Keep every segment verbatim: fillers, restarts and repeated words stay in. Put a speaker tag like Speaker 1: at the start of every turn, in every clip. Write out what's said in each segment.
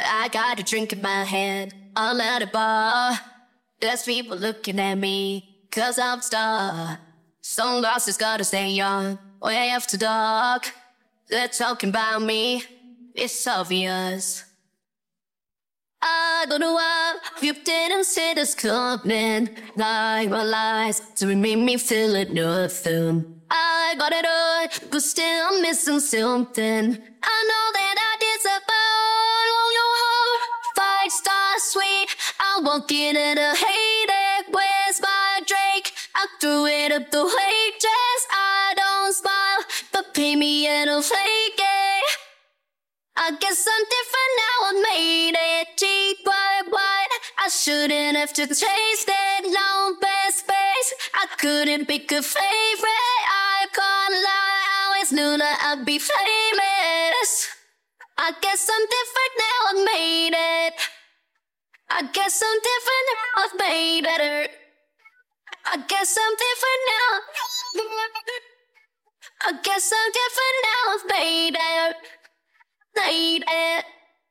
Speaker 1: I got a drink in my hand. I'm at a bar. There's people looking at me, cause I'm a star. Sunglasses gotta stay young, way after dark. They're talking about me, it's obvious. I don't know why you didn't see this coming. Like my lies to make me feel it nothing. I got it all, but still I'm missing something. I know that I disappoint all your heart. Five star sweet, I won't get it a hate it. Where's my drink? I threw it up the waitress. I don't smile, but pay me and I'll fake it. I guess I'm different now, I made it. Deep white wine, I shouldn't have to taste it. Long best face, I couldn't pick a favorite. I can't lie, I always knew that I'd be famous. I guess I'm different now, I made it. I guess I'm different now, I've made better. I guess I'm different now. I guess I'm different now, I've made it. Made it.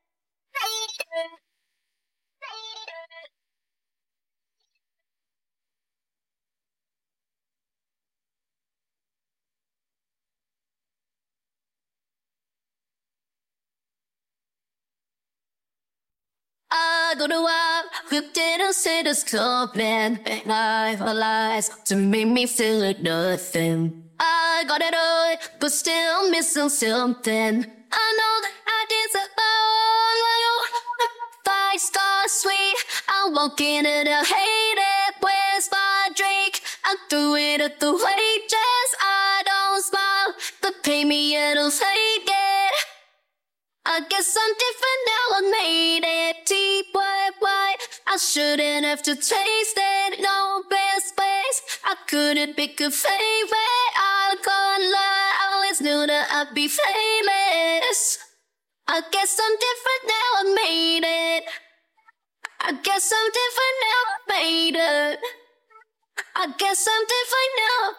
Speaker 1: I don't know why you didn't see this coming. Life or lies to make me feel like nothing. I got it all, but still missing something. I know that I disappoint you. Five star sweet, I won't get it, I hate it. Where's my drink? I threw it at the waitress. I don't smile, but pay me and I'll take it. I guess I'm different now, I made it. Deep white white, I shouldn't have to taste it. No best place, I couldn't pick a favorite. I can't lie, I always knew that I'd be famous. I guess I'm different now, I made it. I guess I'm different now, I made it. I guess I'm different now,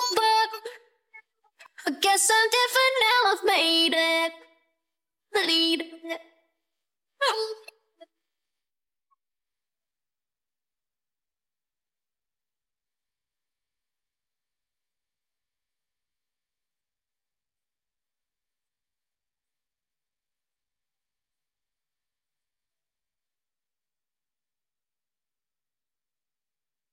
Speaker 1: but I guess I'm different now, I've made it. Lead it.